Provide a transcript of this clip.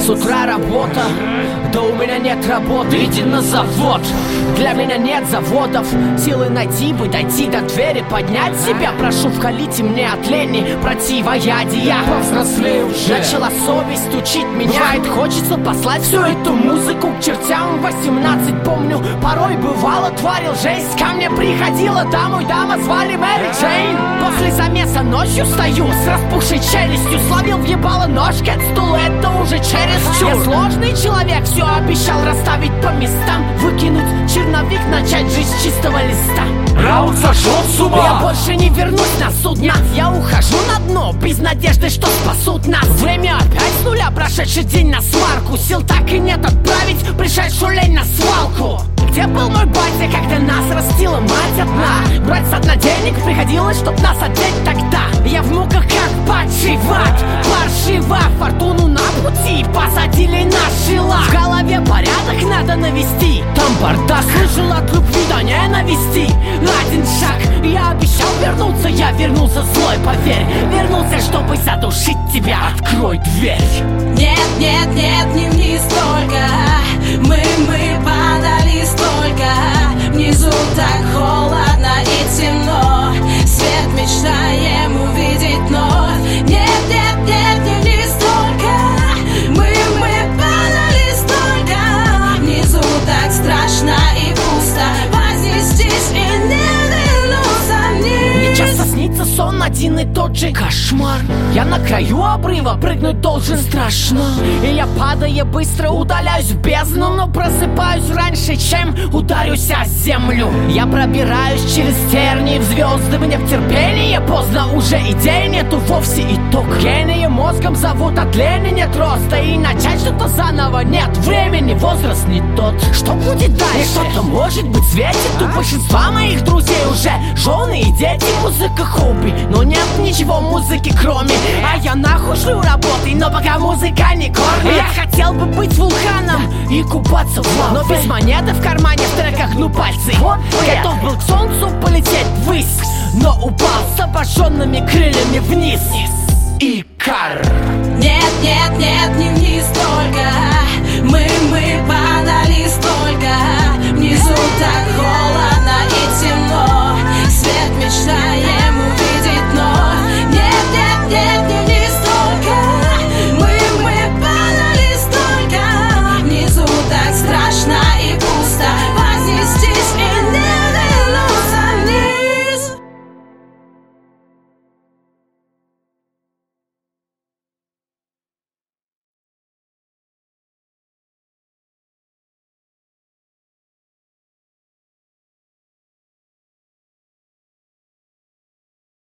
утра работа, да у меня нет работы, иди на завод. Для меня нет заводов, силы найти бы, дойти до двери, поднять себя. Прошу, вкалите мне от лени противоядия. Повзрослею уже, начала совесть учить меня. Бывает, хочется послать всю эту музыку к чертям. 18, помню, порой бывало, творил жесть. Ко мне приходила дама, звали Мэри Джейн. После замеса ночью стою с распухшей челюстью, словил въебало ножки от стула, это уже чересчур. Я сложный человек, все обещал расставить по местам, выкинуть черновик, начать жизнь с чистого листа. Раунд сошел с ума. Я больше не вернусь на судно, я ухожу на дно, без надежды, что спасут нас. Время опять с нуля, прошедший день на сварку. Сил так и нет отправить пришедшую лень на свалку. Где был мой батя, когда нас растила мать одна? Брать со дна денег приходилось, чтоб нас одеть тогда. Я в муках как подшивать, паршиво. Фортуну на пути посадили на шила. В голове порядок надо навести, там бардак. Слышал от любви до ненависти один шаг. Я обещал вернуться, я вернулся злой, поверь. Вернулся, чтобы задушить тебя, открой дверь. Нет, нет, нет, не столько. Мы падали столько. Внизу так холодно и темно. Свет мечтаем увидеть, но нет, нет, нет, не столько. Мы падали столько. Внизу так страшно и пусто. Вознестись и не вернуться вниз. Мне часто снится сон один и тот же. Кошмар. Я на краю обрыва, прыгнуть должен страшно. И я, падая, быстро удаляюсь в бездну, но просыпаюсь раньше, чем ударюсь о землю. Я пробираюсь через тернии в звезды. Мне в терпение поздно, уже идей нету вовсе. Итог гения мозгом зовут, от лени нет роста. И начать что-то заново нет времени, возраст не тот. Что будет дальше? Что-то может быть светит. У большинства моих друзей уже жены и дети. Музыка хобби, но нет ничего в музыке кроме. А я нахуй шлю работой, но пока музыка не кормит. Я хотел бы быть вулканом и купаться в лаве, но без монеты в кармане, в треках гну пальцы. Готов был к солнцу полететь ввысь, но упал с обожженными крыльями вниз. Икар. Нет, нет, нет, не столько. Мы